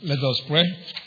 Let us pray.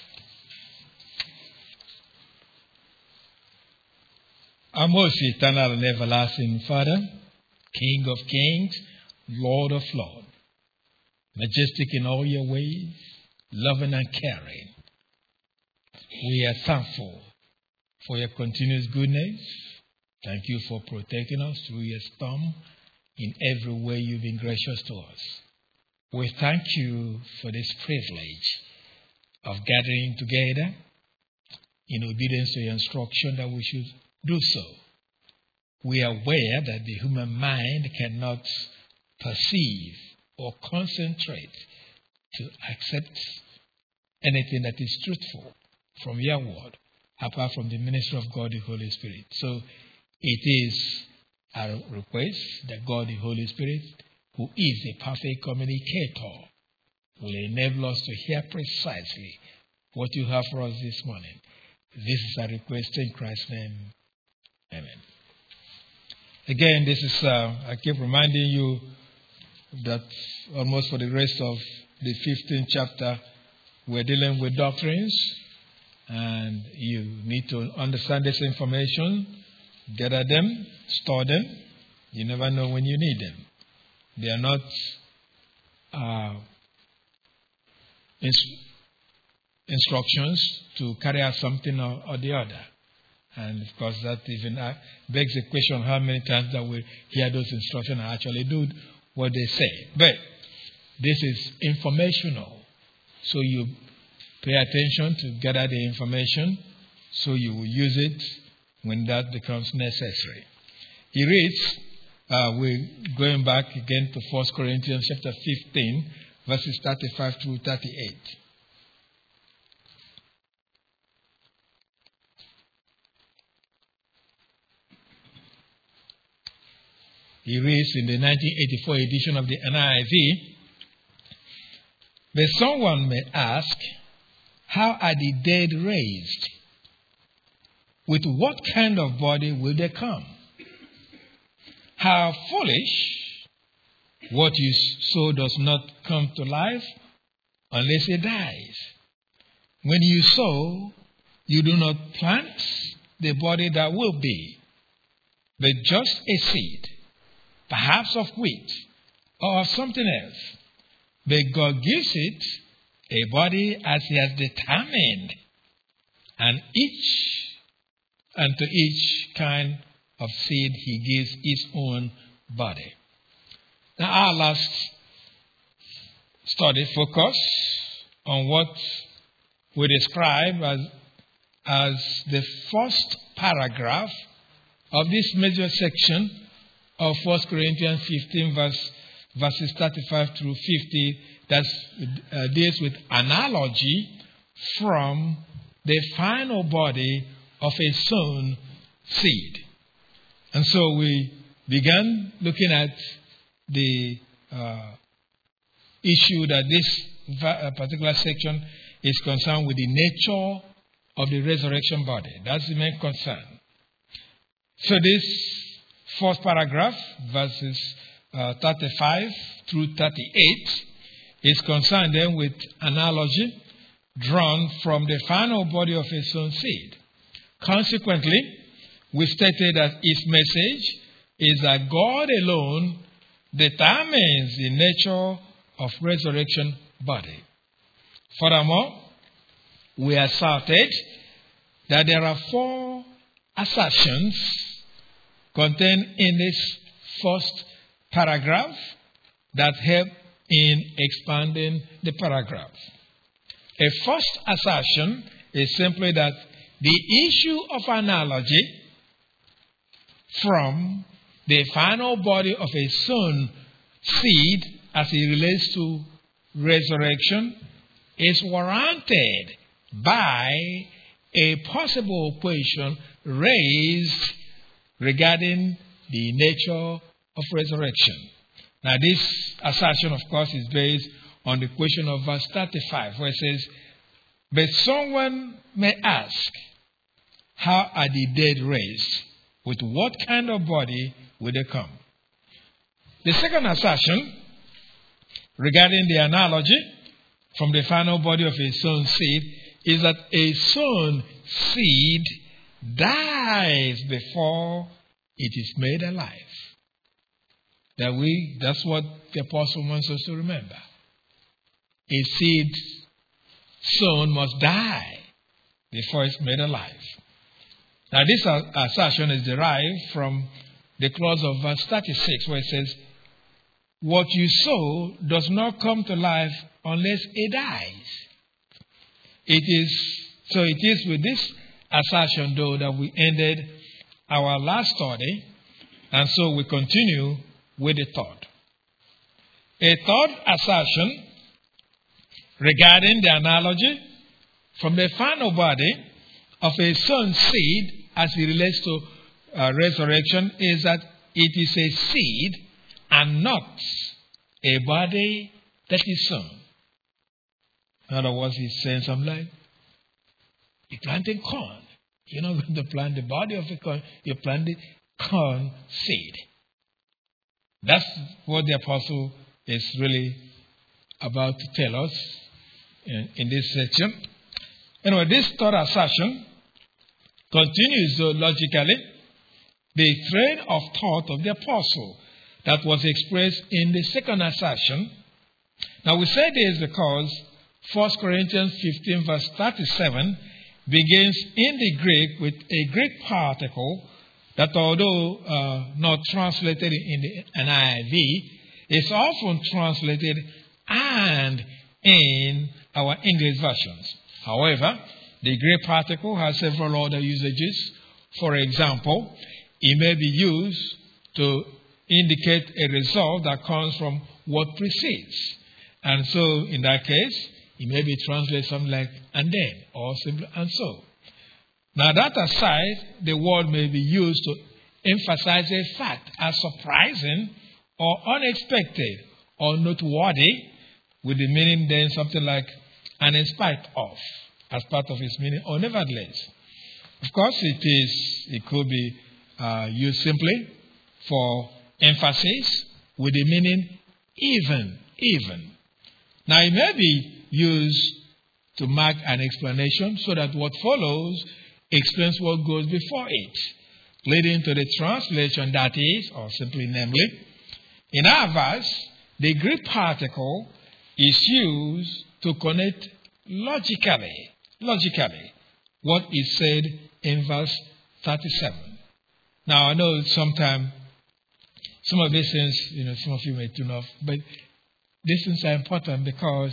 Our most eternal and everlasting Father, King of kings, Lord of lords, majestic in all your ways, loving and caring, we are thankful for your continuous goodness. Thank you for protecting us through your storm. In every way you've been gracious to us. We thank you for this privilege of gathering together in obedience to your instruction that we should do so. We are aware that the human mind cannot perceive or concentrate to accept anything that is truthful from your word, apart from the ministry of God, the Holy Spirit. So it is our request that God, the Holy Spirit, who is a perfect communicator, will enable us to hear precisely what you have for us this morning. This is our request in Christ's name. Amen. Again, this is, I keep reminding you that almost for the rest of the 15th chapter, we're dealing with doctrines, and you need to understand this information, gather them, store them. You never know when you need them. They are not instructions to carry out something or the other. And of course, that even begs the question how many times that we hear those instructions and actually do what they say. But this is informational. So you pay attention to gather the information so you will use it when that becomes necessary. He reads, we're going back again to 1 Corinthians chapter 15, verses 35 through 38. He reads in the 1984 edition of the NIV, but someone may ask, how are the dead raised? With what kind of body will they come? How foolish! What you sow does not come to life unless it dies. When you sow, you do not plant the body that will be, but just a seed, perhaps of wheat or of something else. But God gives it a body as He has determined, and to each kind of seed He gives His own body. Now, our last study focused on what we describe as the first paragraph of this major section of 1 Corinthians 15, verses 35 through 50, that deals with analogy from the final body of a sown seed. And so we began looking at the issue that this particular section is concerned with the nature of the resurrection body. That's the main concern. So this first paragraph, verses 35 through 38, is concerned then with analogy drawn from the final body of a sown seed. Consequently, we stated that its message is that God alone determines the nature of resurrection body. Furthermore, we asserted that there are 4 assertions contained in this first paragraph that help in expanding the paragraph. A first assertion is simply that the issue of analogy from the final body of a sown seed as it relates to resurrection is warranted by a possible question raised regarding the nature of resurrection. Now, this assertion, of course, is based on the question of verse 35, where it says, but someone may ask, how are the dead raised? With what kind of body will they come? The second assertion regarding the analogy from the final body of a sown seed is that a sown seed dies before it is made alive. That's what the apostle wants us to remember. A seed sown must die before it's made alive. Now this assertion is derived from the clause of verse 36 where it says, what you sow does not come to life unless it dies. It is with this assertion, though, that we ended our last study, and so we continue with the third. A third assertion regarding the analogy from the final body of a sown seed as it relates to resurrection is that it is a seed and not a body that is sown. In other words, he's saying something like, you're planting corn. You're not going to plant the body of the corn, you plant the corn seed. That's what the apostle is really about to tell us in this section. Anyway, this third assertion continues logically the train of thought of the apostle that was expressed in the second assertion. Now we say this because 1 Corinthians 15 verse 37 begins in the Greek with a Greek particle that, although not translated in the NIV, is often translated and in our English versions. However, the Greek particle has several other usages. For example, it may be used to indicate a result that comes from what precedes. And so, in that case, it may be translated something like and then, or simply and so. Now, that aside, the word may be used to emphasize a fact as surprising or unexpected or noteworthy, with the meaning then something like and in spite of, as part of its meaning, or nevertheless. Of course, it could be used simply for emphasis with the meaning even. Now, it may be used to mark an explanation so that what follows explains what goes before it, leading to the translation that is, or simply namely. In our verse, the Greek particle is used to connect logically what is said in verse 37. Now, I know sometimes some of these things, some of you may tune off, but these things are important because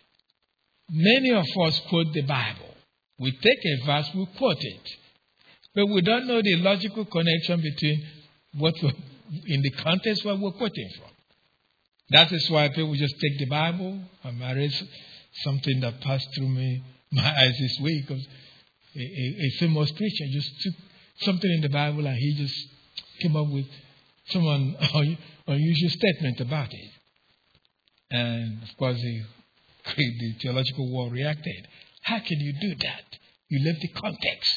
many of us quote the Bible. We take a verse, we quote it, but we don't know the logical connection between what in the context where we're quoting from. That is why people just take the Bible. I read something that passed through my eyes this week, because a famous preacher just took something in the Bible and he just came up with some unusual statement about it. And of course, the theological world reacted. How can you do that? You left the context.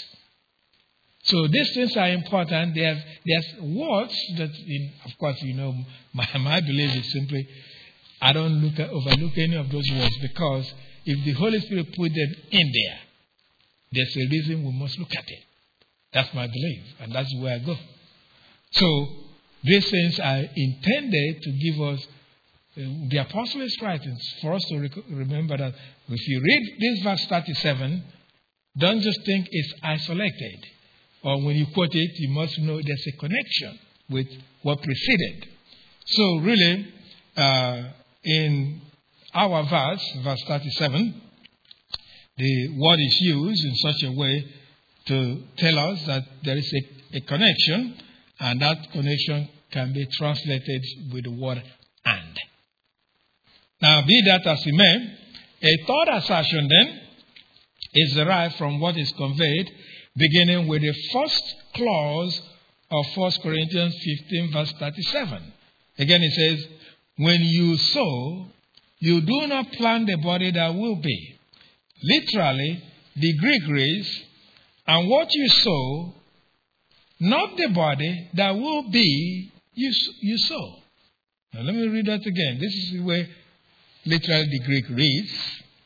So these things are important. There's words that, of course, my belief is simply, I don't overlook any of those words, because if the Holy Spirit put them in there, there's a reason we must look at it. That's my belief, and that's where I go. So these things are intended to give us the apostles' writings for us to remember that if you read this verse 37, don't just think it's isolated. Or when you quote it, you must know there's a connection with what preceded. So really, in our verse 37, the word is used in such a way to tell us that there is a connection, and that connection can be translated with the word and. Now, be that as it may, a third assertion then is derived from what is conveyed, beginning with the first clause of 1 Corinthians 15, verse 37. Again, it says, when you sow, you do not plant the body that will be. Literally, the Greek reads, and what you sow, not the body that will be, you sow. Now, let me read that again. This is the way literally the Greek reads.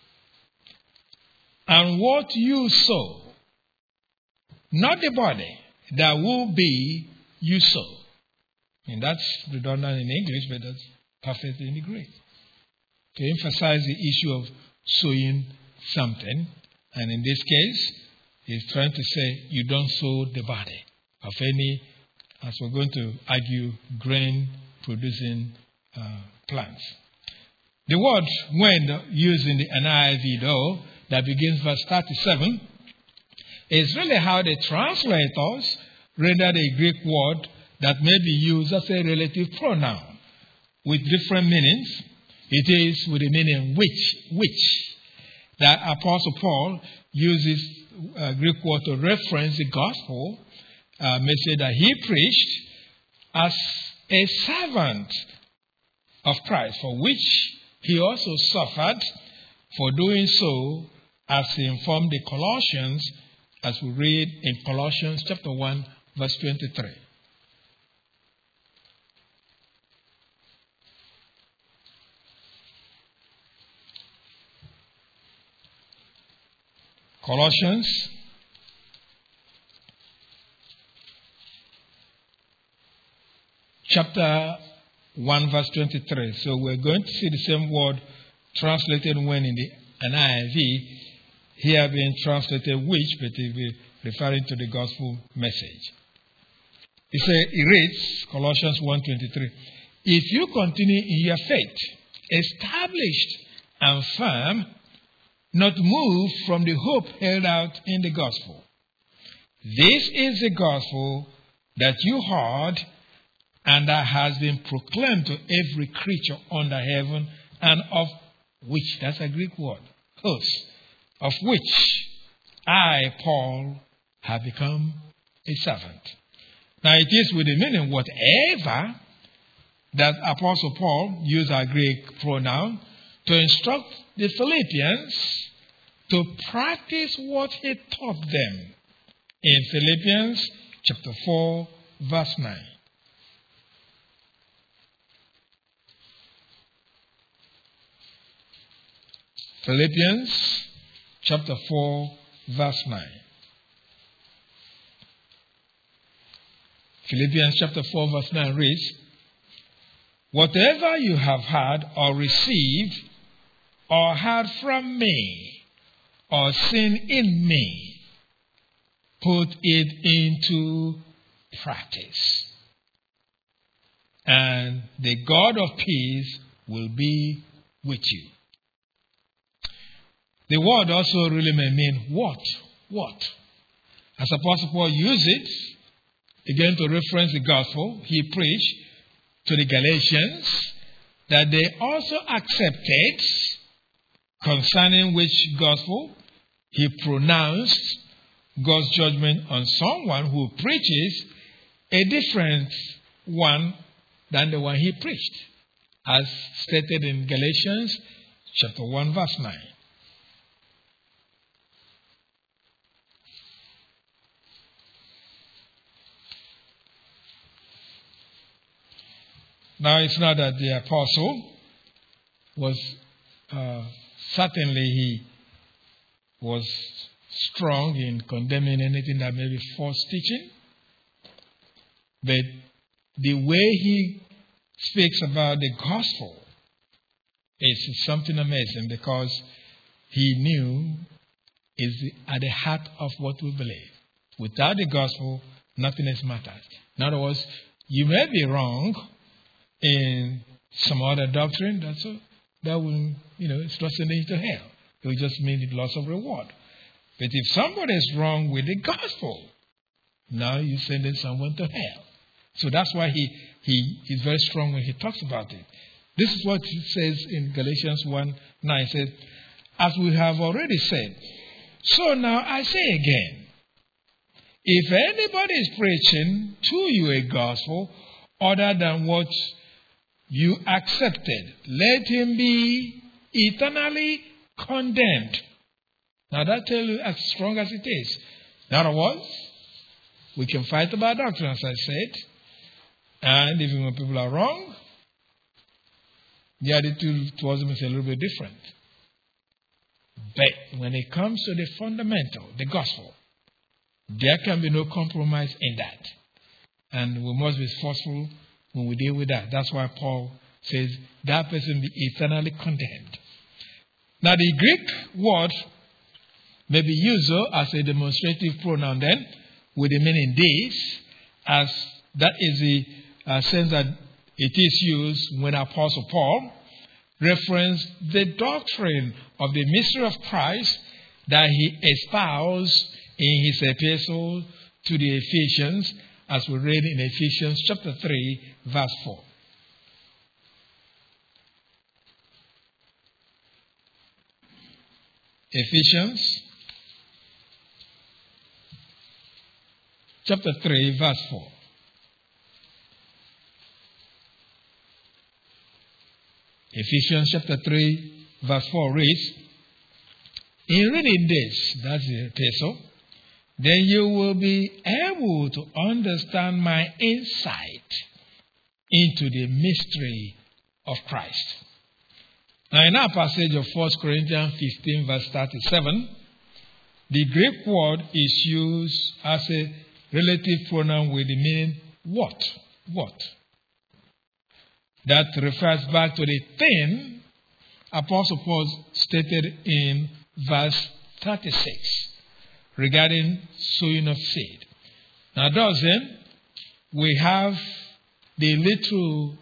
And what you sow, not the body, that will be you sow. And that's redundant in English, but that's perfect in the Greek. To emphasize the issue of sowing something. And in this case, he's trying to say you don't sow the body of any, as we're going to argue, grain-producing plants. The word when used in the NIV, though, that begins verse 37, is really how the translators rendered a Greek word that may be used as a relative pronoun with different meanings. It is with the meaning which. That Apostle Paul uses a Greek word to reference the gospel message that he preached as a servant of Christ, for which he also suffered for doing so, as he informed the Colossians, as we read in Colossians chapter 1, verse 23. Colossians chapter 1 verse 23. So we're going to see the same word translated when in the NIV, here being translated which, but it will be referring to the gospel message. It reads, Colossians 1:23, if you continue in your faith, established and firm, not moved from the hope held out in the gospel. This is the gospel that you heard and that has been proclaimed to every creature under heaven, and of which, that's a Greek word, host, of which I, Paul, have become a servant. Now it is with the meaning whatever that Apostle Paul used a Greek pronoun to instruct the Philippians to practice what he taught them in Philippians chapter 4, verse 9. Philippians chapter 4, verse 9. Philippians chapter 4, verse 9 reads, whatever you have heard or received or heard from me or seen in me, put it into practice. And the God of peace will be with you. The word also really may mean what? What? As Apostle Paul used it, again to reference the gospel he preached to the Galatians, that they also accepted, concerning which gospel he pronounced God's judgment on someone who preaches a different one than the one he preached, as stated in Galatians chapter 1, verse 9. Now, it's not that the apostle was, certainly he was strong in condemning anything that may be false teaching. But the way he speaks about the gospel is something amazing, because he knew it's at the heart of what we believe. Without the gospel, nothing else matters. In other words, you may be wrong in some other doctrine, that will, it's not sending you to hell. It will just mean the loss of reward. But if somebody is wrong with the gospel, now you're sending someone to hell. So that's why he is very strong when he talks about it. This is what he says in Galatians 1:9. It says, as we have already said, so now I say again, if anybody is preaching to you a gospel other than what you accepted, let him be eternally condemned. Now that tells you as strong as it is. In other words, we can fight about doctrine, as I said, and even when people are wrong, the attitude towards them is a little bit different. But when it comes to the fundamental, the gospel, there can be no compromise in that. And we must be forceful when we deal with that. That's why Paul says that person be eternally condemned. Now the Greek word may be used as a demonstrative pronoun then, with the meaning this, as that is the sense that it is used when Apostle Paul referenced the doctrine of the mystery of Christ that he espoused in his epistle to the Ephesians, as we read in Ephesians chapter 3, verse 4. Ephesians chapter 3, verse 4. Ephesians chapter 3, verse 4 reads, in reading this, that's the epistle, then you will be able to understand my insight into the mystery of Christ. Now, in our passage of 1 Corinthians 15, verse 37, the Greek word is used as a relative pronoun with the meaning what? What? That refers back to the thing Apostle Paul stated in verse 36 regarding sowing of seed. Now, thus then, we have the little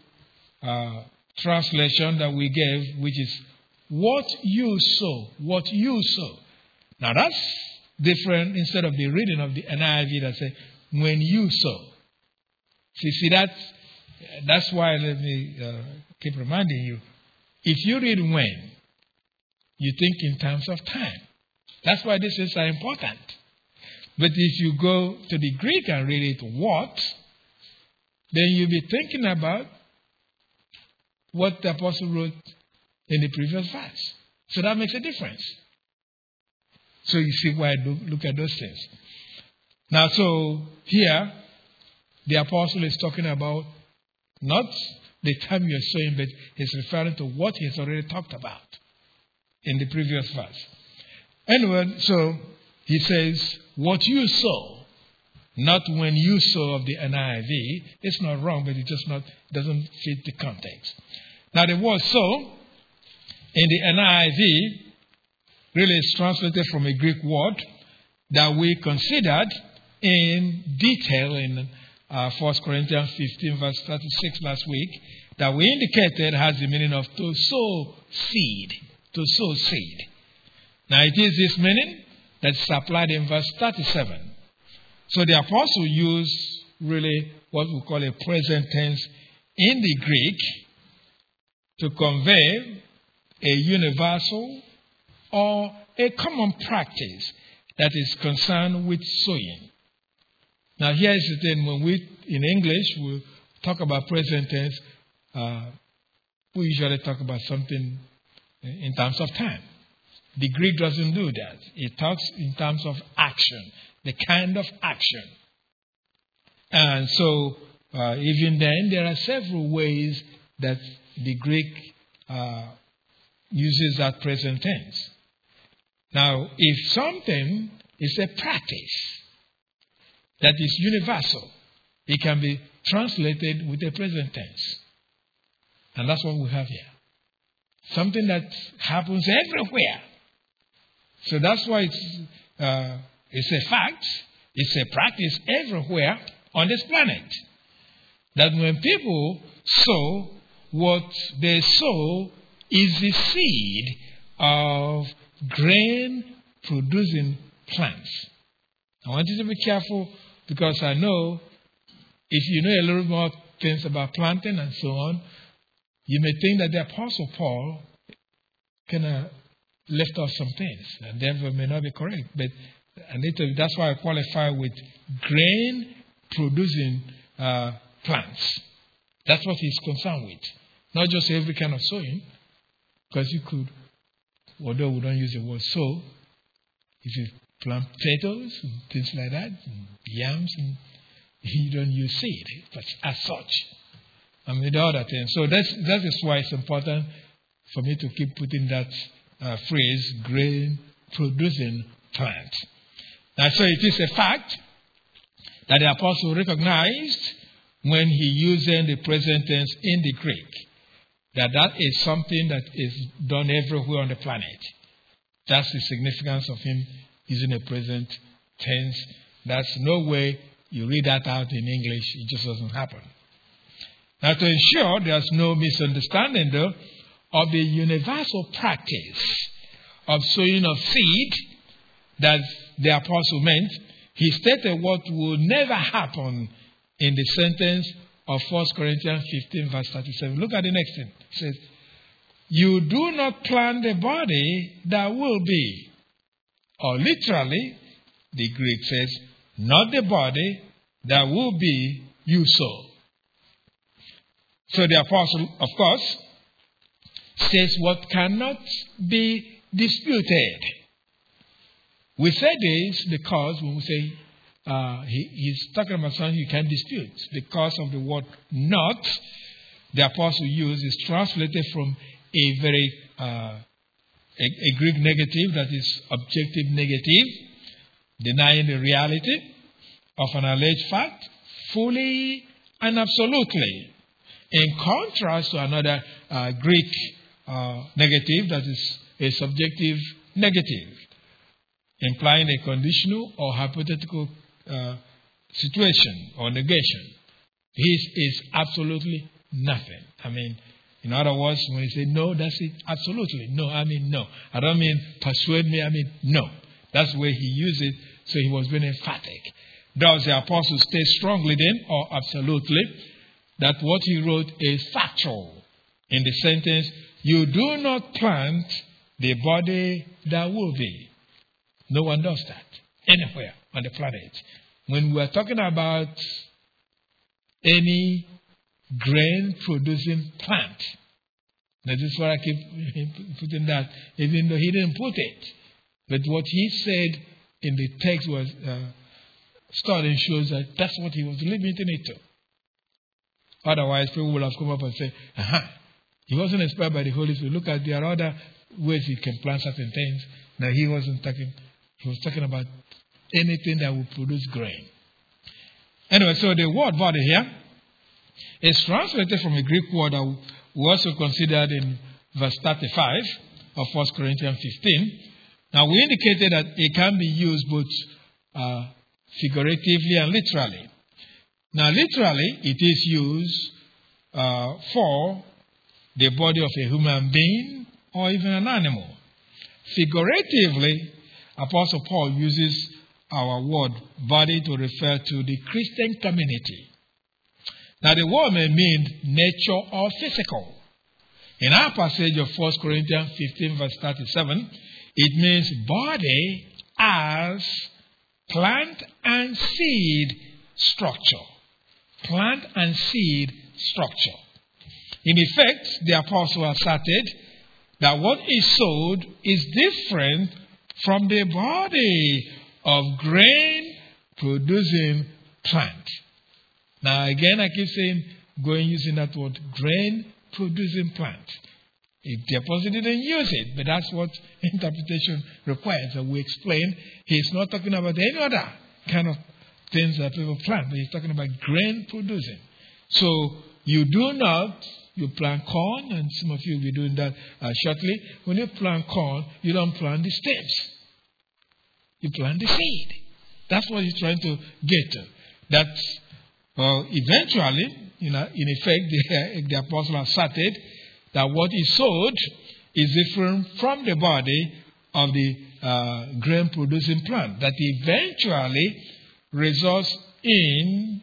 translation that we gave, which is what you sow, what you sow. Now, that's different instead of the reading of the NIV that says, when you sow. See, that's why let me keep reminding you. If you read when, you think in terms of time. That's why this is important. But if you go to the Greek and read it what, then you'll be thinking about what the apostle wrote in the previous verse. So that makes a difference. So you see why I look at those things. Now, so here, the apostle is talking about not the time you're sowing, but he's referring to what he's already talked about in the previous verse. Anyway, so he says, what you sow, not when you sow of the NIV. It's not wrong, but it just doesn't fit the context. Now, the word sow in the NIV really is translated from a Greek word that we considered in detail in 1 Corinthians 15, verse 36 last week, that we indicated has the meaning of to sow seed. To sow seed. Now, it is this meaning that's applied in verse 37. So the apostle used really what we call a present tense in the Greek to convey a universal or a common practice that is concerned with sowing. Now, here's the thing. When we, in English, we talk about present tense, we usually talk about something in terms of time. The Greek doesn't do that. It talks in terms of action, the kind of action. And so, even then, there are several ways that the Greek uses that present tense. Now, if something is a practice that is universal, it can be translated with a present tense. And that's what we have here. Something that happens everywhere. So that's why it's a fact, it's a practice everywhere on this planet. That when people sow, what they sow is the seed of grain-producing plants. I want you to be careful because I know if you know a little more things about planting and so on, you may think that the Apostle Paul kind of left off some things, and therefore may not be correct. But that's why I qualify with grain-producing plants. That's what he's concerned with. Not just every kind of sowing, because you could, although we don't use the word sow, if you plant potatoes and things like that, and yams, and you don't use seed but as such. I mean, the other thing. So that is why it's important for me to keep putting that phrase, grain producing plant. Now, so it is a fact that the apostle recognized when he using the present tense in the Greek, that is something that is done everywhere on the planet. That's the significance of him using the present tense. That's no way you read that out in English. It just doesn't happen. Now, to ensure there's no misunderstanding, though, of the universal practice of sowing of seed that the apostle meant, he stated what will never happen in the sentence of 1 Corinthians 15, verse 37. Look at the next thing. It says, you do not plant the body that will be. Or literally, the Greek says, not the body that will be you sow. So the apostle, of course, says what cannot be disputed. We say this because when we say he's talking about something you can't dispute, because of the word not, the apostle used is translated from a very a Greek negative that is objective negative, denying the reality of an alleged fact fully and absolutely, in contrast to another Greek negative that is a subjective negative, implying a conditional or hypothetical situation or negation. This is absolutely nothing. I mean, in other words, when you say no, that's it. Absolutely. No, I mean no. I don't mean persuade me, I mean no. That's the way he used it, so he was very emphatic. Does the apostle state strongly then, or absolutely, that what he wrote is factual? In the sentence, you do not plant the body that will be. No one does that anywhere on the planet. When we are talking about any grain-producing plant, this is why I keep putting that, even though he didn't put it. But what he said in the text was starting shows that that's what he was limiting it to. Otherwise, people will have come up and say, he wasn't inspired by the Holy Spirit. Look at, there are other ways he can plant certain things. Now, he wasn't talking, he was talking about anything that will produce grain. Anyway, so the word body here is translated from a Greek word that we also considered in verse 35 of 1 Corinthians 15. Now, we indicated that it can be used both figuratively and literally. Now, literally, it is used for the body of a human being or even an animal. Figuratively, Apostle Paul uses our word body to refer to the Christian community. Now, the word may mean nature or physical. In our passage of 1 Corinthians 15, verse 37, it means body as plant and seed structure. Plant and seed structure. In effect, the apostle asserted that what is sowed is different from the body of grain-producing plant. Now, again, I keep saying, going using that word, grain-producing plant. If the apostle didn't use it, but that's what interpretation requires. And we explain, he's not talking about any other kind of things that people plant, but he's talking about grain-producing. So, you plant corn, and some of you will be doing that shortly. When you plant corn, you don't plant the stems. You plant the seed. That's what he's trying to get to. That eventually, in effect, the apostle asserted that what is sowed is different from the body of the grain-producing plant. That eventually results in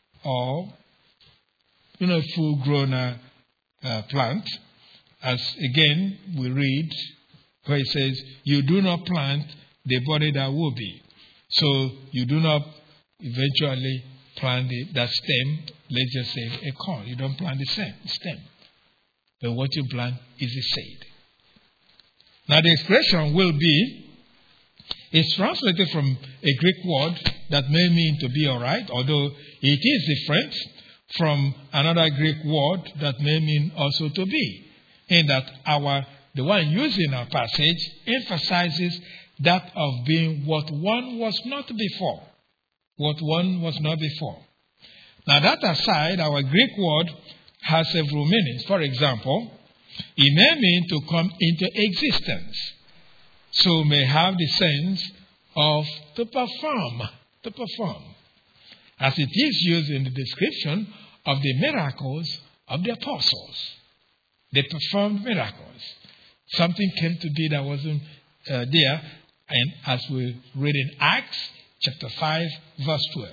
a full-grown plant. As again we read where it says, you do not plant the body that will be. So you do not eventually plant that stem, let's just say a corn. You don't plant the stem. But what you plant is a seed. Now the expression will be is translated from a Greek word that may mean to be alright, although it is different from another Greek word that may mean also to be, in that our the one used in our passage, emphasizes that of being what one was not before. What one was not before. Now that aside, our Greek word has several meanings. For example, it may mean to come into existence. So may have the sense of to perform. To perform. As it is used in the description of the miracles of the apostles. They performed miracles. Something came to be that wasn't there. And as we read in Acts chapter 5, verse 12.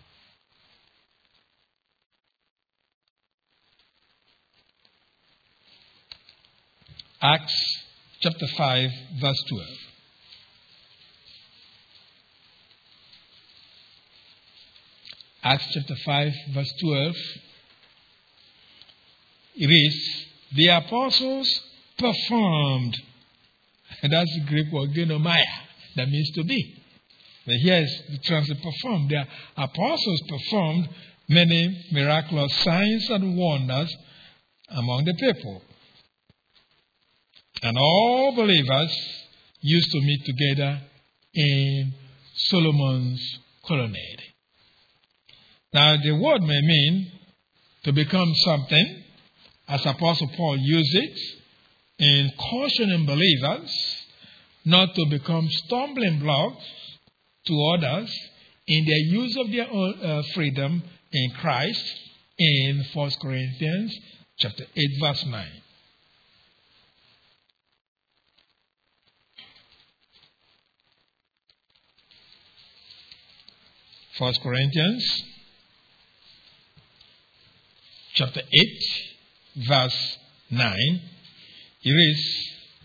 Acts chapter 5, verse 12. Acts chapter 5, verse 12. It is, the apostles performed. And that's the Greek word genomai. That means to be. But here is the translation performed. The apostles performed many miraculous signs and wonders among the people. And all believers used to meet together in Solomon's colonnade. Now, the word may mean to become something, as Apostle Paul used it, in cautioning believers not to become stumbling blocks to others in their use of their own freedom in Christ in 1 Corinthians chapter 8, verse 9. 1 Corinthians chapter 8, verse 9. It is,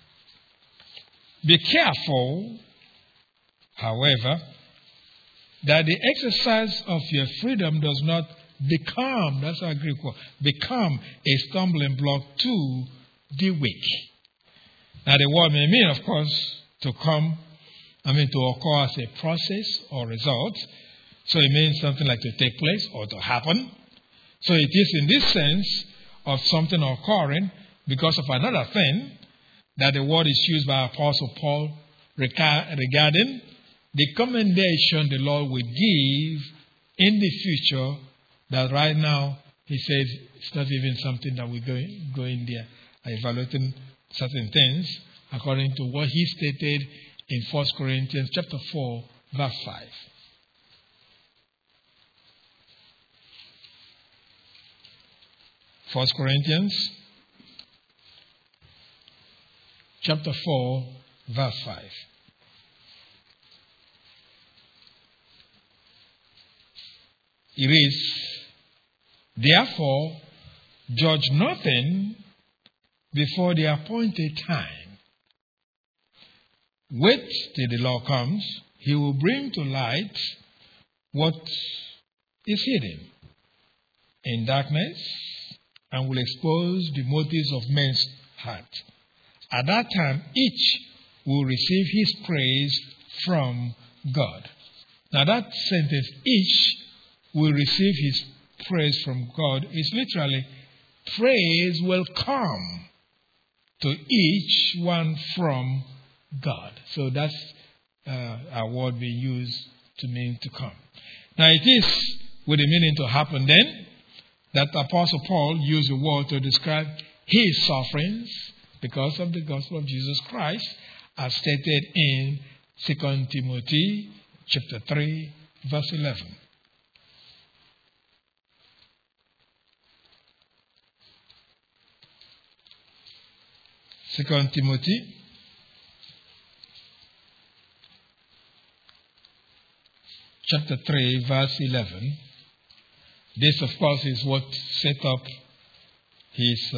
be careful, however, that the exercise of your freedom does not become, that's our Greek word, become a stumbling block to the weak. Now the word may mean, of course, to occur as a process or result. So it means something like to take place or to happen. So it is in this sense of something occurring because of another thing that the word is used by Apostle Paul regarding the commendation the Lord will give in the future, that right now he says it's not even something that we're going there evaluating certain things according to what he stated in 1 Corinthians chapter 4, verse 5. 1 Corinthians chapter 4, verse 5. It is, therefore, judge nothing before the appointed time. Wait till the Lord comes. He will bring to light what is hidden in darkness and will expose the motives of men's heart. At that time, each will receive his praise from God. Now that sentence, each will receive his praise from God, is literally, praise will come to each one from God. So that's a word being used to mean to come. Now it is with the meaning to happen then that Apostle Paul used the word to describe his sufferings because of the gospel of Jesus Christ, as stated in 2 Timothy chapter 3, verse 11. 2 Timothy chapter 3, verse 11. This, of course, is what set up his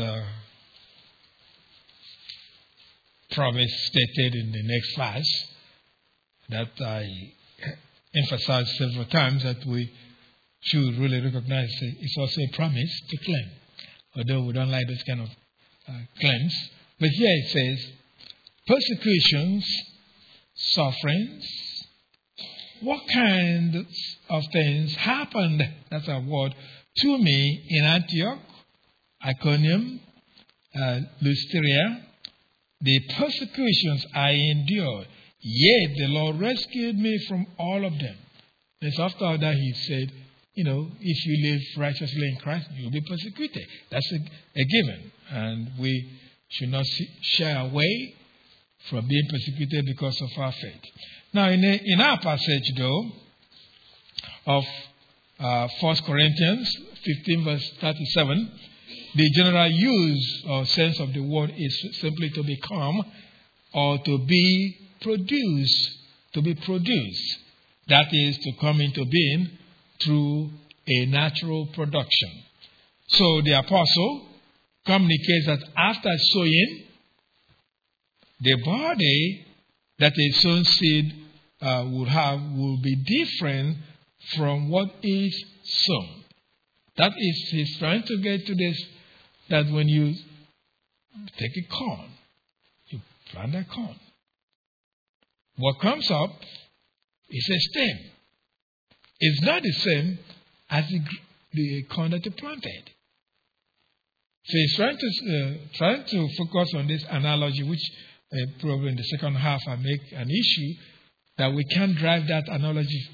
promise stated in the next verse that I emphasized several times, that we should really recognize it's also a promise to claim, although we don't like this kind of claims. But here it says, persecutions, sufferings. What kind of things happened, that's a word, to me in Antioch, Iconium, Lystra, the persecutions I endured, yet the Lord rescued me from all of them. And so after that, he said, if you live righteously in Christ, you'll be persecuted. That's a given. And we should not shy away from being persecuted because of our faith. Now, in our passage, though, of 1 Corinthians 15, verse 37, the general use or sense of the word is simply to become or to be produced. To be produced. That is to come into being through a natural production. So the apostle communicates that after sowing, the body that a sown seed will be different from what is sown. That is, he's trying to get to this, that when you take a corn, you plant a corn. What comes up is a stem. It's not the same as the corn that you planted. So he's trying to focus on this analogy, which probably in the second half I make an issue, that we can't drive that analogy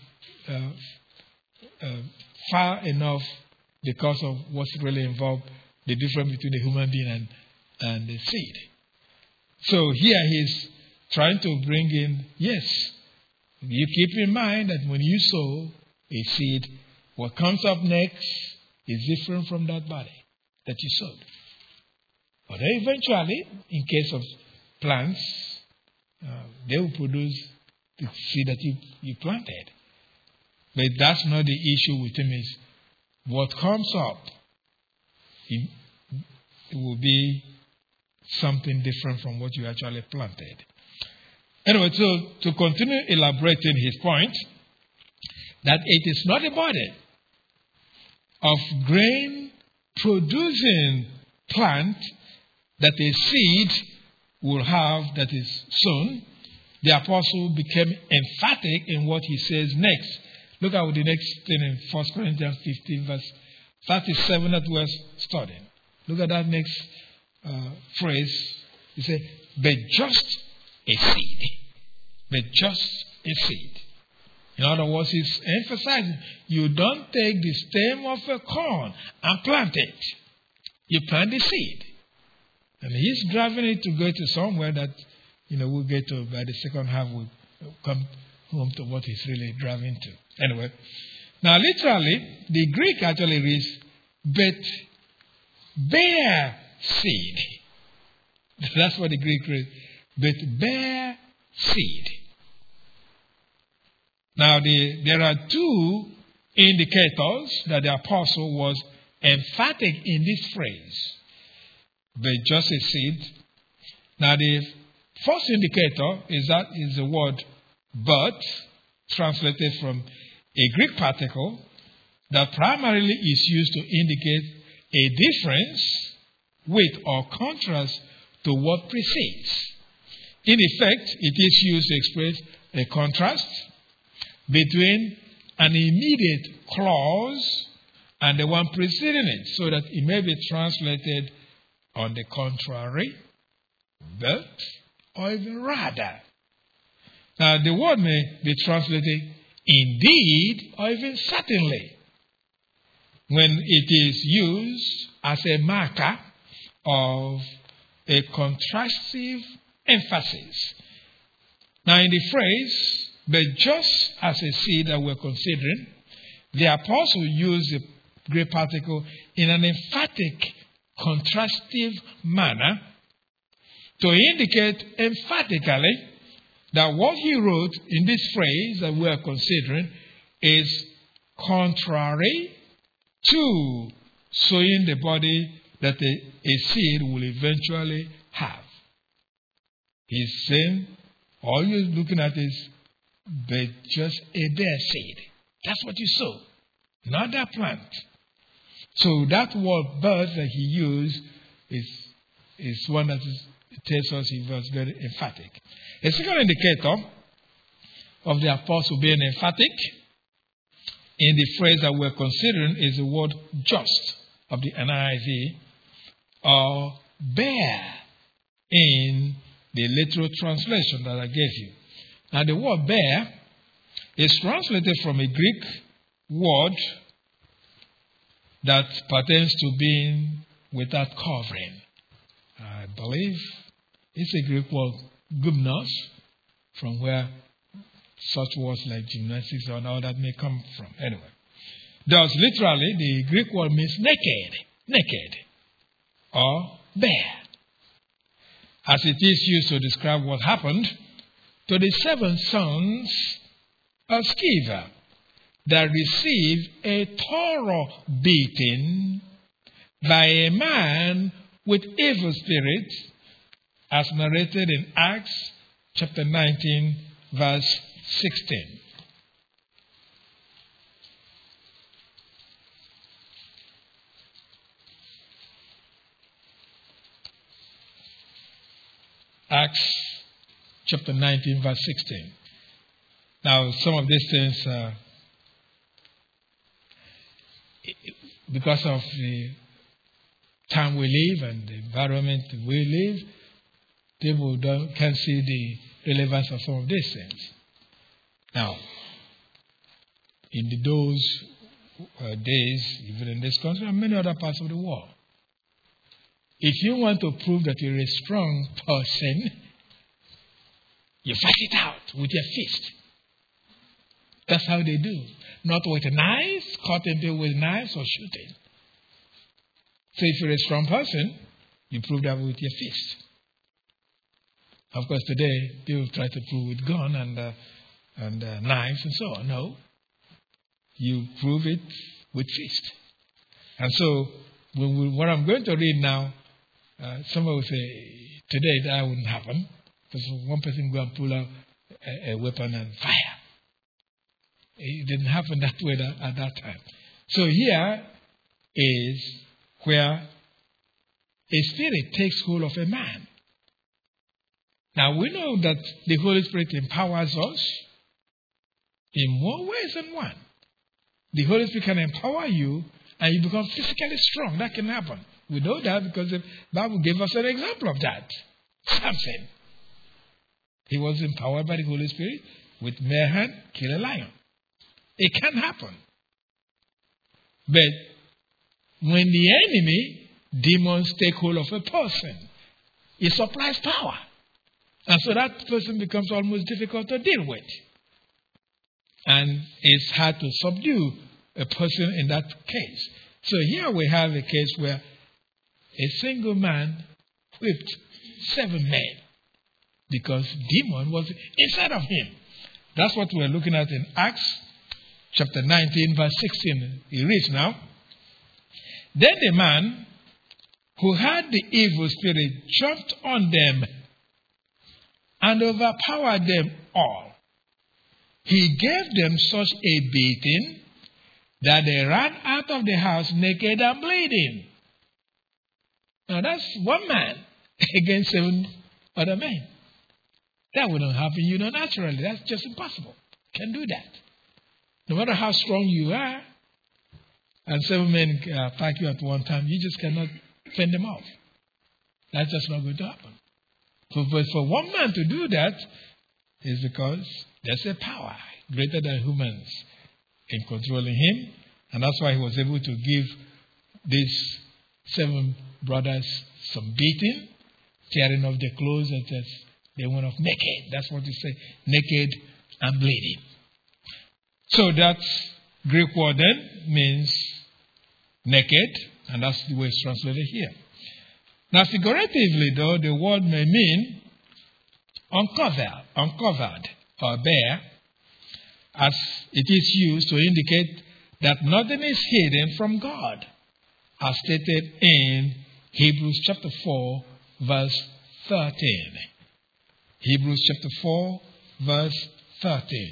far enough because of what's really involved, the difference between the human being and the seed. So here he's trying to bring in, yes, you keep in mind that when you sow a seed, what comes up next is different from that body that you sowed. But eventually, in case of plants, they will produce the seed that you planted. But that's not the issue with him. Is what comes up, it will be something different from what you actually planted. Anyway, so to continue elaborating his point, that it is not a body of grain producing plant that a seed will have that is sown. The apostle became emphatic in what he says next. Look at the next thing in 1 Corinthians 15, verse 37 that we're studying. Look at that next phrase. He said, but just a seed. But just a seed. In other words, he's emphasizing, you don't take the stem of a corn and plant it. You plant the seed. And he's driving it to go to somewhere that, we'll get to by the second half, we'll come home to what he's really driving to. Anyway, now literally, the Greek actually reads, but bear seed. That's what the Greek reads, but bear seed. Now, there are two indicators that the apostle was emphatic in this phrase. But just a seed. Now, the first indicator is the word but, translated from a Greek particle that primarily is used to indicate a difference with or contrast to what precedes. In effect, it is used to express a contrast between an immediate clause and the one preceding it, so that it may be translated on the contrary, but, or even rather. Now, the word may be translated indeed or even certainly when it is used as a marker of a contrastive emphasis. Now, in the phrase, but just as a seed that we're considering, the apostle used the Greek particle in an emphatic, contrastive manner to indicate emphatically that what he wrote in this phrase that we are considering is contrary to sowing the body that a seed will eventually have. He's saying, all you're looking at is but just a bare seed. That's what you sow, not that plant. So that word "but" that he used is one that tells us he was very emphatic. A second indicator of the apostle being emphatic in the phrase that we're considering is the word "just" of the NIV, or "bear" in the literal translation that I gave you. Now, the word bear is translated from a Greek word that pertains to being without covering. I believe it's a Greek word, gymnos, from where such words like gymnastics and all that may come from. Anyway, thus literally the Greek word means naked, or bare, as it is used to describe what happened to the 7 sons of Sceva that received a thorough beating by a man with evil spirits, as narrated in Acts chapter 19, verse 16. Acts chapter 19, verse 16. Now, some of these things, because of the time we live and the environment we live, people can't see the relevance of some of these things. Now, in those days, even in this country and many other parts of the world, if you want to prove that you're a strong person, you fight it out with your fist. That's how they do. Not with knives, cutting people with knives or shooting. So if you're a strong person, you prove that with your fist. Of course, today, people try to prove with gun and knives and so on. No. You prove it with fist. And so, what I'm going to read now, somebody will say, today that wouldn't happen. Because one person go and pull out a weapon and fire. It didn't happen that way at that time. So here is where a spirit takes hold of a man. Now we know that the Holy Spirit empowers us in more ways than one. The Holy Spirit can empower you and you become physically strong. That can happen. We know that because the Bible gave us an example of that. Samson. He was empowered by the Holy Spirit with mere hand, kill a lion. It can happen. But when the enemy, demons take hold of a person, it supplies power. And so that person becomes almost difficult to deal with. And it's hard to subdue a person in that case. So here we have a case where a single man whipped 7 men because demon was inside of him. That's what we're looking at in Acts chapter 19, verse 16. He reads now. Then the man who had the evil spirit jumped on them and overpowered them all. He gave them such a beating that they ran out of the house naked and bleeding. Now that's one man against 7 other men. That wouldn't happen, naturally. That's just impossible. Can't do that. No matter how strong you are, and 7 men attack you at one time, you just cannot fend them off. That's just not going to happen. But for one man to do that is because there's a power greater than humans in controlling him. And that's why he was able to give these 7 brothers some beating, tearing off their clothes and just they went off naked. That's what you say, naked and bleeding. So that Greek word then means naked, and that's the way it's translated here. Now, figuratively, though, the word may mean uncovered or bare, as it is used to indicate that nothing is hidden from God, as stated in Hebrews chapter 4, verse 13. Hebrews chapter 4, verse 13.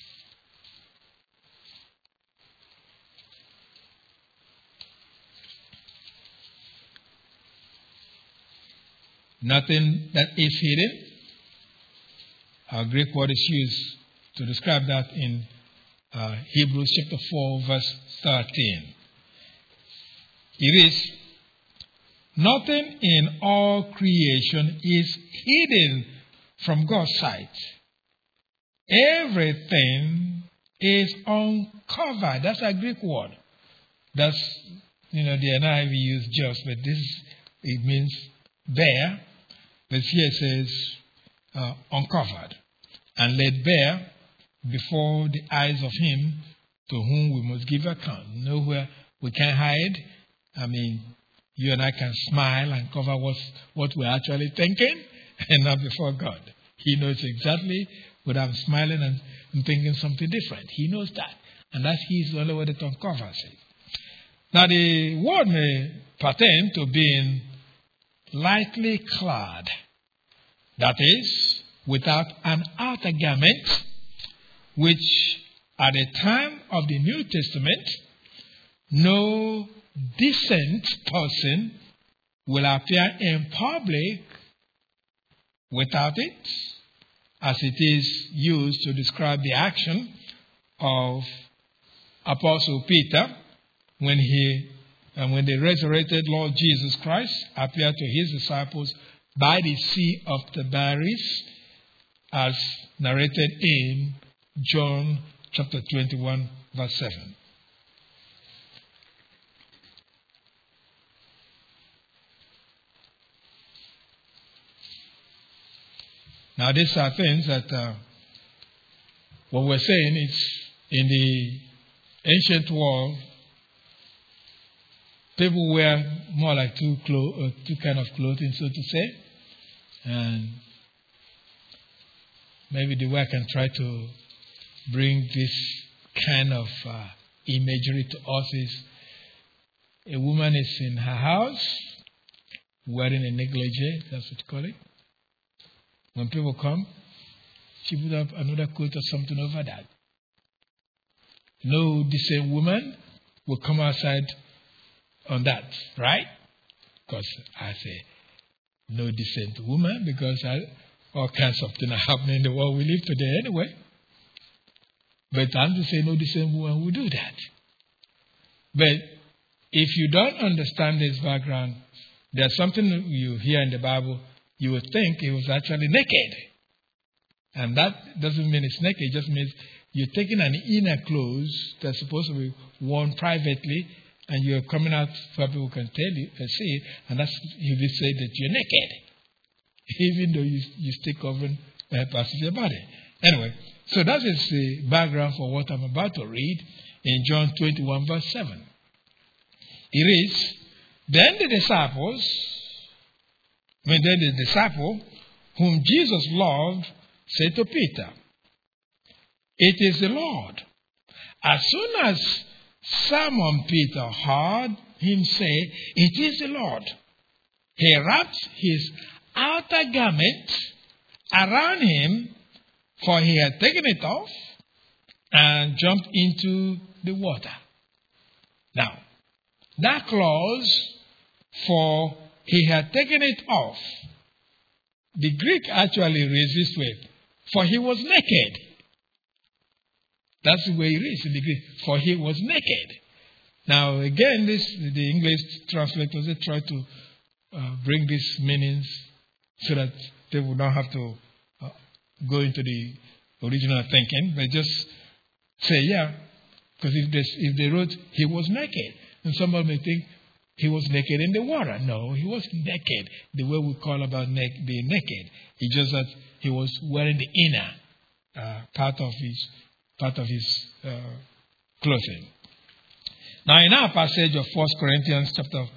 Nothing that is hidden. Our Greek word is used to describe that in Hebrews chapter 4, verse 13. It is, nothing in all creation is hidden from God's sight. Everything is uncovered. That's a Greek word. That's, the NIV use just, but it means bare. But here it says uncovered and laid bare before the eyes of him to whom we must give account. Nowhere we can hide. You and I can smile and cover what we're actually thinking, and not before God. He knows exactly whether I'm smiling and thinking something different. He knows that. And He's the only way that uncovers it. Now, the word may pertain to being lightly clad. That is, without an outer garment, which at the time of the New Testament, no decent person will appear in public without it, as it is used to describe the action of Apostle Peter when the resurrected Lord Jesus Christ appeared to his disciples by the Sea of Tiberias, as narrated in John chapter 21, verse 7. Now, these are things that what we're saying is in the ancient world, people wear more like two kind of clothing, so to say. And maybe the way I can try to bring this kind of imagery to us is a woman is in her house wearing a negligee, that's what you call it. When people come, she put up another coat or something over that. No decent woman will come outside on that, right? Because I say no decent woman, because all kinds of things are happening in the world we live today anyway. But I'm to say no decent woman will do that. But if you don't understand this background, there's something you hear in the Bible, you would think it was actually naked. And that doesn't mean it's naked, it just means you're taking an inner clothes that's supposed to be worn privately, and you're coming out where people can see it, and that's you will say that you're naked, even though you still covering parts of your body. Anyway, so that is the background for what I'm about to read in John 21, verse 7. It is, then the disciple whom Jesus loved said to Peter, "It is the Lord." As soon as Simon Peter heard him say, "It is the Lord," he wrapped his outer garment around him, for he had taken it off, and jumped into the water. Now, that clause, for he had taken it off, the Greek actually reads this way, for he was naked. That's the way it is in the Greek, for he was naked. Now, again, the English translators, they try to bring these meanings so that they will not have to go into the original thinking, but just say, yeah, because if they wrote, he was naked, and somebody may think he was naked in the water. No, he was naked, the way we call about being naked. It's just that he was wearing the inner part of his clothing. Now, in our passage of 1 Corinthians chapter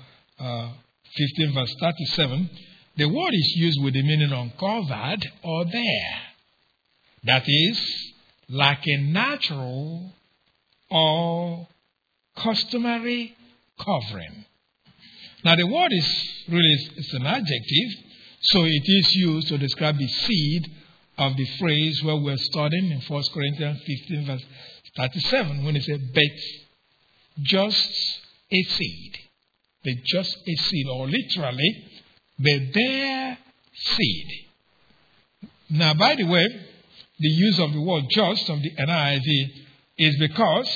15, verse 37, the word is used with the meaning uncovered or bare. That is, like a natural or customary covering. Now, the word is an adjective, so it is used to describe the seed of the phrase where we're studying in 1 Corinthians 15, verse 37, when it says, but just a seed. But just a seed, or literally, the bare seed. Now, by the way, the use of the word just of the NIV is because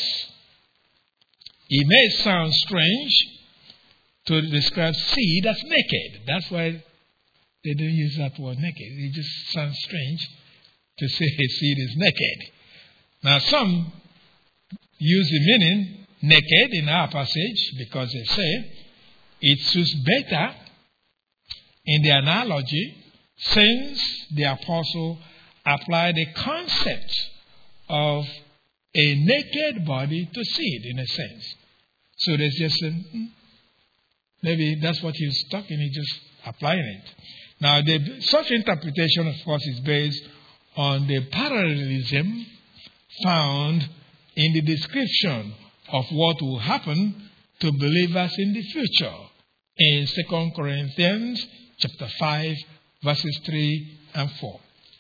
it may sound strange to describe seed as naked. That's why they don't use that word naked. It just sounds strange to say a seed is naked. Now, some use the meaning naked in our passage because they say it suits better in the analogy since the apostle applied the concept of a naked body to seed in a sense. So they just said, maybe that's what he's talking, he's just applying it. Now, such interpretation, of course, is based on the parallelism found in the description of what will happen to believers in the future in 2 Corinthians chapter 5, verses 3 and 4.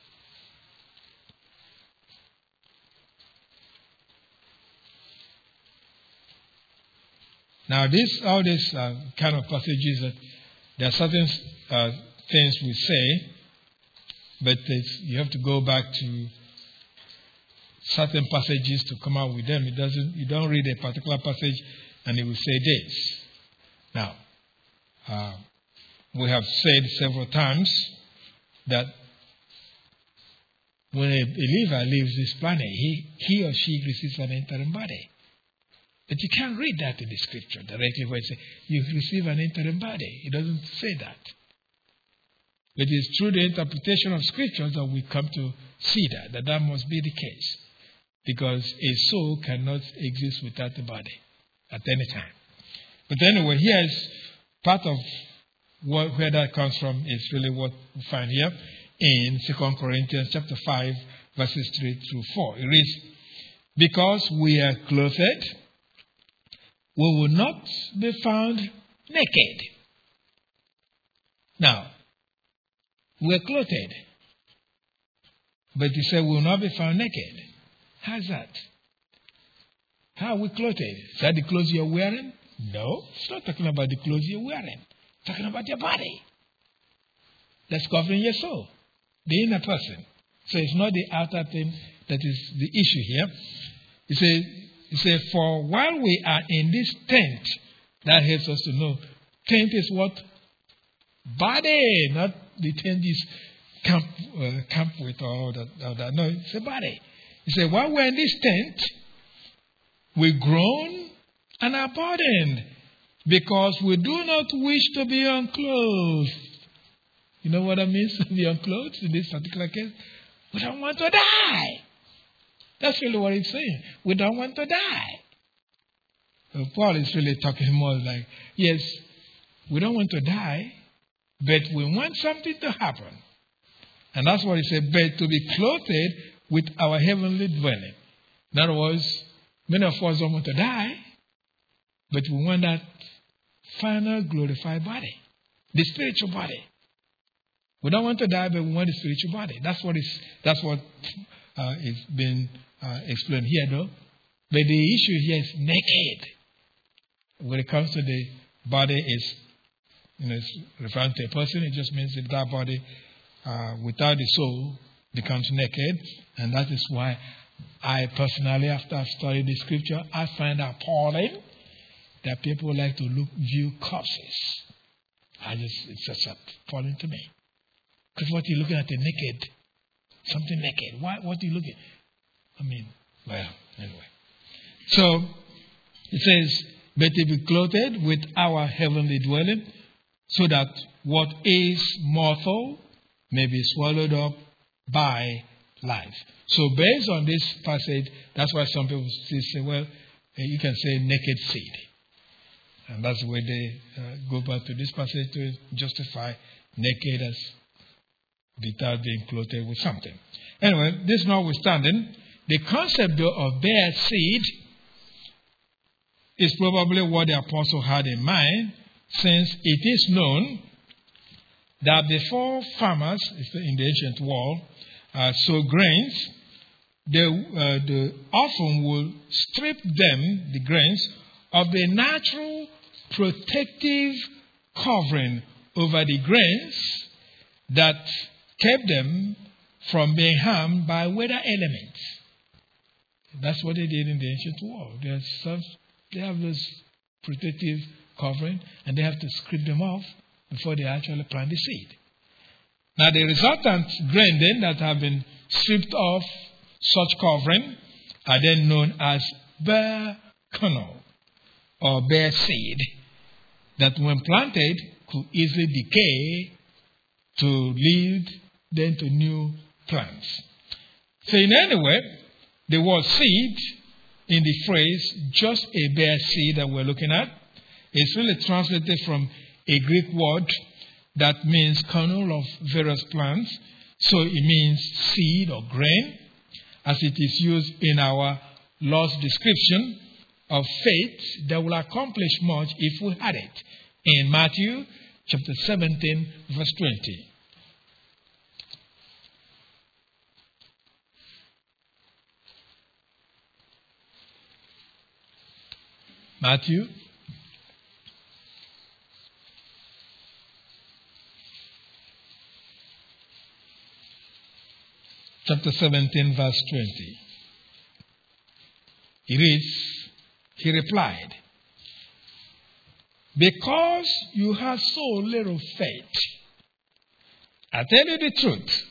Now, all these kind of passages, there are certain things we say, but you have to go back to certain passages to come out with them. You don't read a particular passage and it will say this. Now, we have said several times that when a believer leaves this planet, he or she receives an interim body. But you can't read that in the scripture directly where it says you receive an interim body. It doesn't say that. But it's through the interpretation of scriptures that we come to see that must be the case. Because a soul cannot exist without the body at any time. But anyway, here is part of where that comes from is really what we find here in 2 Corinthians chapter 5, verses 3 through 4. It reads, because we are clothed, we will not be found naked. Now, we are clothed, but you say we will not be found naked. How's that? How are we clothed? Is that the clothes you're wearing? No, it's not talking about the clothes you're wearing. It's talking about your body. That's covering your soul, the inner person. So it's not the outer thing that is the issue here. He said, for while we are in this tent, that helps us to know. Tent is what? Body, not the tent is camp with all that. No, it's a body. He said, while we're in this tent, we groan and are burdened because we do not wish to be unclothed. You know what that means to be unclothed in this particular case? We don't want to die. That's really what he's saying. We don't want to die. So Paul is really talking more like, yes, we don't want to die, but we want something to happen. And that's what he said, but to be clothed with our heavenly dwelling. In other words, many of us don't want to die, but we want that final glorified body, the spiritual body. We don't want to die, but we want the spiritual body. That's what is being explained here, though. But the issue here is naked. When it comes to the body, it's referring to a person. It just means that that body, without the soul, becomes naked. And that is why I personally, after I've studied the scripture, I find appalling that people like to view corpses. It's just appalling to me. Because what you're looking at is naked. Something naked. What are you looking at? Anyway. So, it says, but to be clothed with our heavenly dwelling, so that what is mortal may be swallowed up by life. So, based on this passage, that's why some people say, well, you can say naked seed. And that's the way they go back to this passage to justify naked as without being clothed with something. Anyway, this notwithstanding, the concept of bare seed is probably what the apostle had in mind, since it is known that before farmers in the ancient world sow grains, they often will strip them, the grains, of the natural protective covering over the grains that kept them from being harmed by weather elements. That's what they did in the ancient world. They have this protective covering, and they have to strip them off before they actually plant the seed. Now the resultant grain then that have been stripped off such covering are then known as bare kernel or bare seed that when planted could easily decay to lead then to new plants. So in any way, the word seed in the phrase just a bare seed that we're looking at is really translated from a Greek word that means kernel of various plants. So it means seed or grain, as it is used in our Lord's description of faith that will accomplish much if we had it. In Matthew chapter 17, verse 20. Matthew chapter 17, verse 20. It reads, he replied, because you have so little faith. I tell you the truth.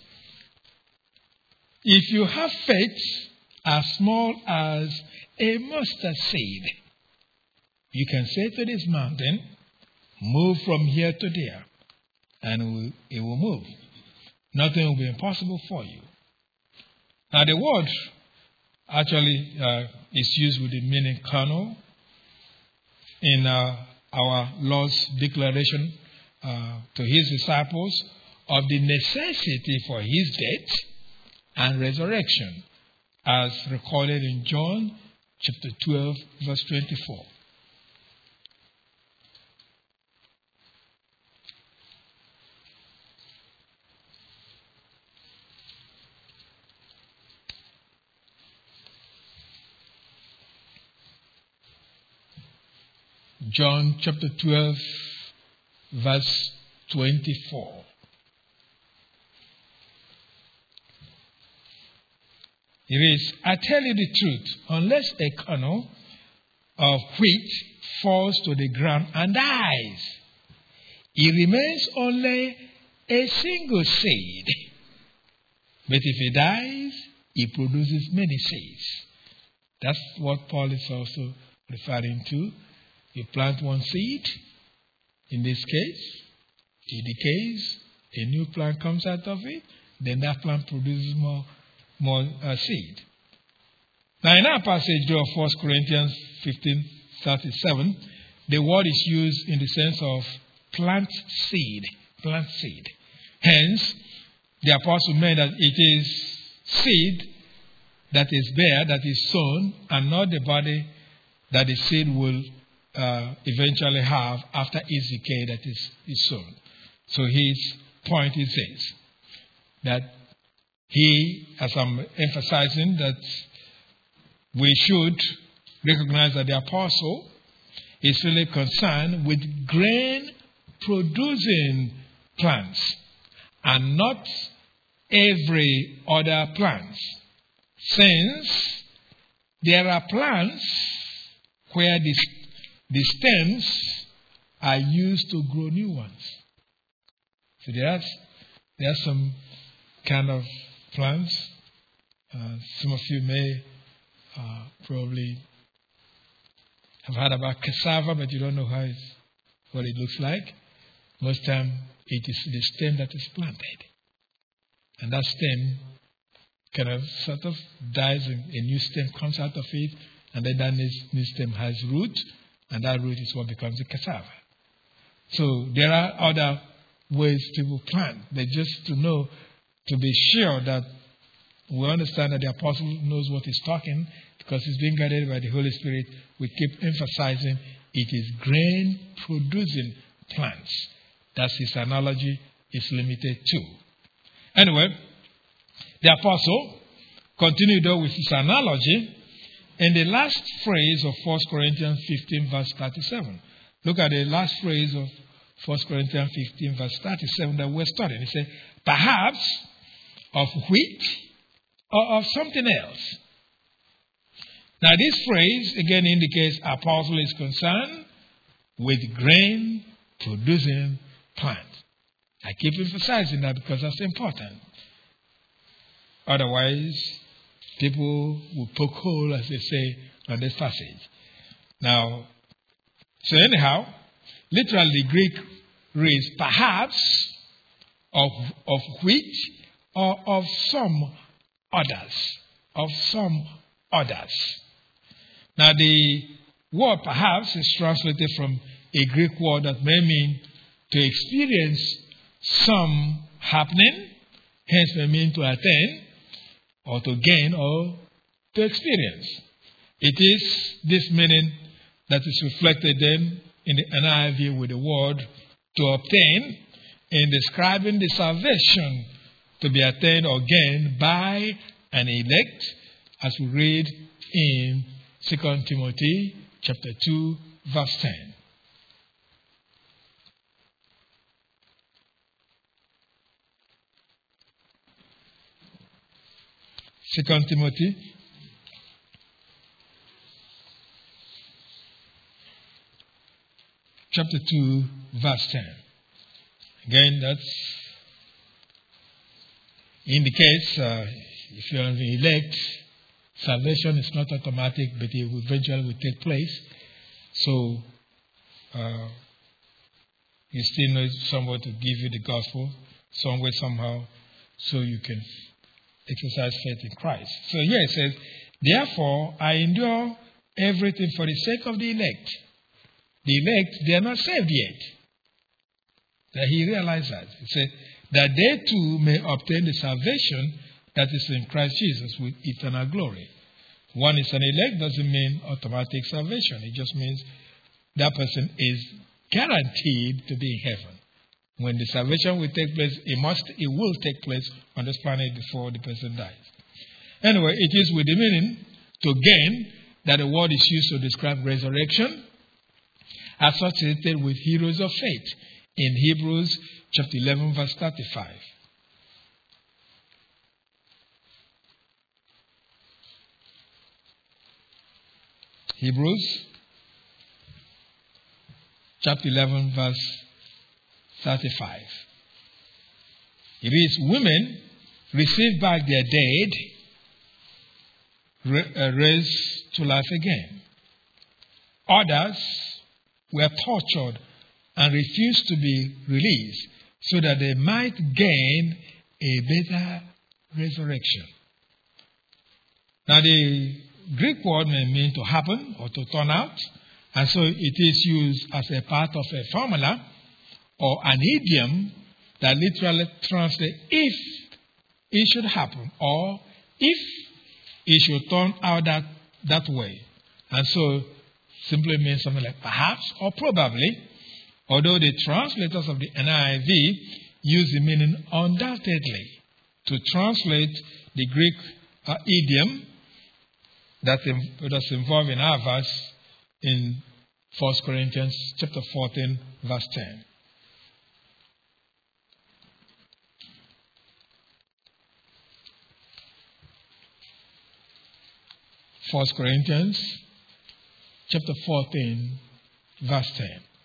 If you have faith as small as a mustard seed, you can say to this mountain, move from here to there, and it will move. Nothing will be impossible for you. Now the word actually is used with the meaning kernel in our Lord's declaration to his disciples of the necessity for his death and resurrection, as recorded in John chapter 12, verse 24. John chapter 12, verse 24. It is, I tell you the truth, unless a kernel of wheat falls to the ground and dies, it remains only a single seed. But if it dies, it produces many seeds. That's what Paul is also referring to. You plant one seed, in this case, it decays, a new plant comes out of it, then that plant produces more seed. Now in our passage of 1 Corinthians 15:37, the word is used in the sense of plant seed. Hence, the apostle meant that it is seed that is bare, that is sown, and not the body that the seed will eventually have after its decay that is sown. So his point is this, that he, as I'm emphasizing, that we should recognize that the apostle is really concerned with grain-producing plants and not every other plant. Since there are plants where the stems are used to grow new ones. So there are some kind of plants. Some of you may probably have heard about cassava, but you don't know what it looks like. Most time it is the stem that is planted. And that stem kind of sort of dies, and a new stem comes out of it, and then that new stem has root, and that root is what becomes a cassava. So there are other ways people plant. But just to be sure that we understand that the apostle knows what he's talking, because he's being guided by the Holy Spirit, we keep emphasizing it is grain-producing plants. That's his analogy is limited to. Anyway, the apostle continued though with his analogy in the last phrase of 1 Corinthians 15, verse 37. Look at the last phrase of 1 Corinthians 15, verse 37 that we're studying. He said, perhaps of wheat or of something else. Now this phrase again indicates apostle is concerned with grain-producing plants. I keep emphasizing that because that's important. Otherwise, people will poke hole, as they say, on this passage. Now, so anyhow, literally the Greek reads perhaps of which or of some others. Of some others. Now the word perhaps is translated from a Greek word that may mean to experience some happening, hence may mean to attain, or to gain, or to experience. It is this meaning that is reflected then in the NIV with the word to obtain in describing the salvation to be attained or gained by an elect, as we read in 2 Timothy chapter 2, verse 10. Second Timothy chapter 2, verse 10. Again, that indicates if you are the elect, salvation is not automatic, but it eventually will take place. So, you still need someone to give you the gospel, some way, somehow, so you can exercise faith in Christ. So here it says, therefore, I endure everything for the sake of the elect. The elect, they are not saved yet. That he realized that. He said, that they too may obtain the salvation that is in Christ Jesus with eternal glory. One is an elect doesn't mean automatic salvation. It just means that person is guaranteed to be in heaven. When the salvation will take place, it will take place on this planet before the person dies. Anyway, it is with the meaning to gain that the word is used to describe resurrection, associated with heroes of faith in Hebrews chapter 11, verse 35. Hebrews chapter 11, verse 35. It is women received back their dead, raised to life again. Others were tortured and refused to be released so that they might gain a better resurrection. Now the Greek word may mean to happen or to turn out, and so it is used as a part of a formula or an idiom that literally translates if it should happen or if it should turn out that way. And so simply means something like perhaps or probably, although the translators of the NIV use the meaning undoubtedly to translate the Greek idiom that's involved in our verse in 1 Corinthians chapter 14, verse 10. First Corinthians chapter 14, verse 10.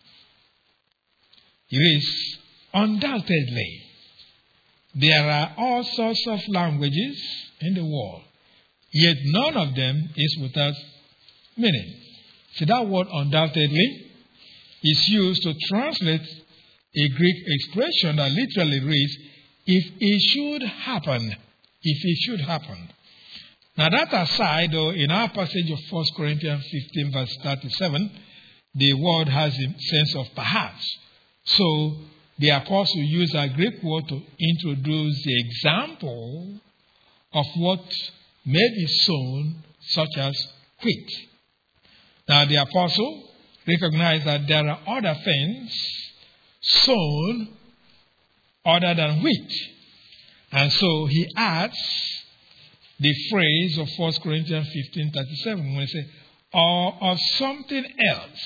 It is undoubtedly there are all sorts of languages in the world, yet none of them is without meaning. See, that word undoubtedly is used to translate a Greek expression that literally reads, if it should happen. If it should happen. Now that aside, though, in our passage of 1 Corinthians 15, verse 37, the word has a sense of perhaps. So the apostle used a Greek word to introduce the example of what may be sown, such as wheat. Now the apostle recognized that there are other things sown other than wheat. And so he adds the phrase of 1 Corinthians 15:37 when he says, or of something else.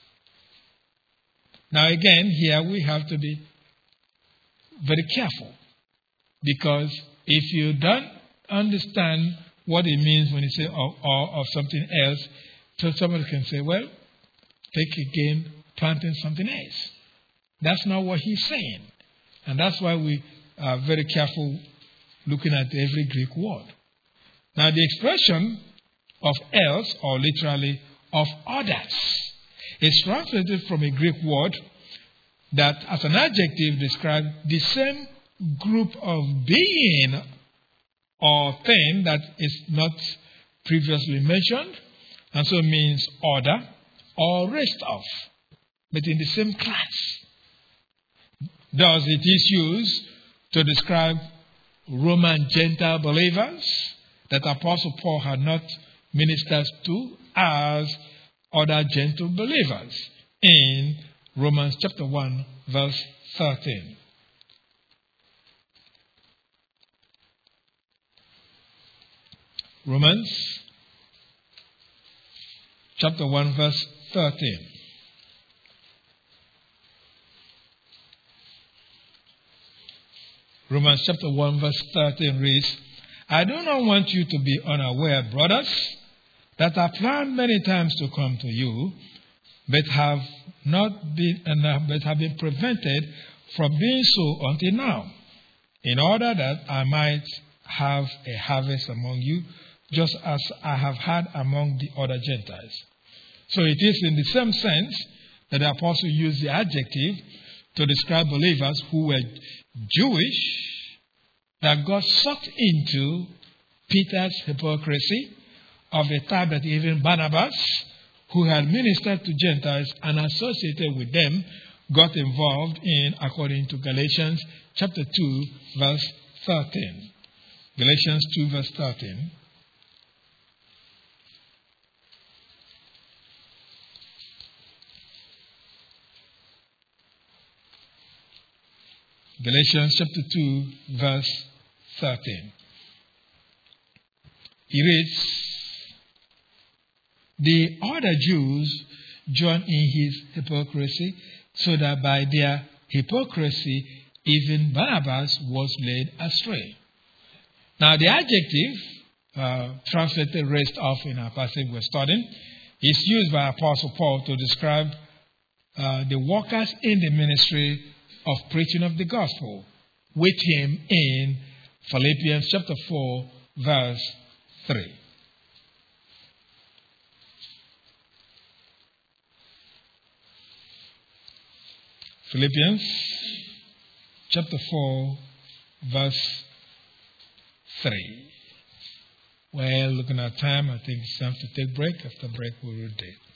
Now again, here we have to be very careful, because if you don't understand what it means when you say or of something else, so somebody can say, well, take again planting something else. That's not what he's saying. And that's why we are very careful looking at every Greek word. Now, the expression of else, or literally of others, is translated from a Greek word that as an adjective describes the same group of being or thing that is not previously mentioned, and so means order or rest of, but in the same class. Thus, it is used to describe Roman Gentile believers that Apostle Paul had not ministered to as other Gentile believers in Romans chapter 1, verse 13. Romans chapter 1, verse 13. Romans chapter 1, verse 13 reads, I do not want you to be unaware, brothers, that I planned many times to come to you, but have been prevented from being so until now, in order that I might have a harvest among you, just as I have had among the other Gentiles. So it is in the same sense that the apostle used the adjective to describe believers who were Jewish, that got sucked into Peter's hypocrisy of the type that even Barnabas, who had ministered to Gentiles and associated with them, got involved in, according to Galatians chapter 2, verse 13. Galatians 2, verse 13. Galatians chapter 2, verse 13. He reads, the other Jews joined in his hypocrisy, so that by their hypocrisy even Barnabas was led astray. Now the adjective translated rest of in our passage we're studying is used by Apostle Paul to describe the workers in the ministry of preaching of the gospel with him in Philippians chapter 4, verse 3. Philippians chapter 4, verse 3. Well, looking at time, I think it's time to take a break. After break, we'll read it.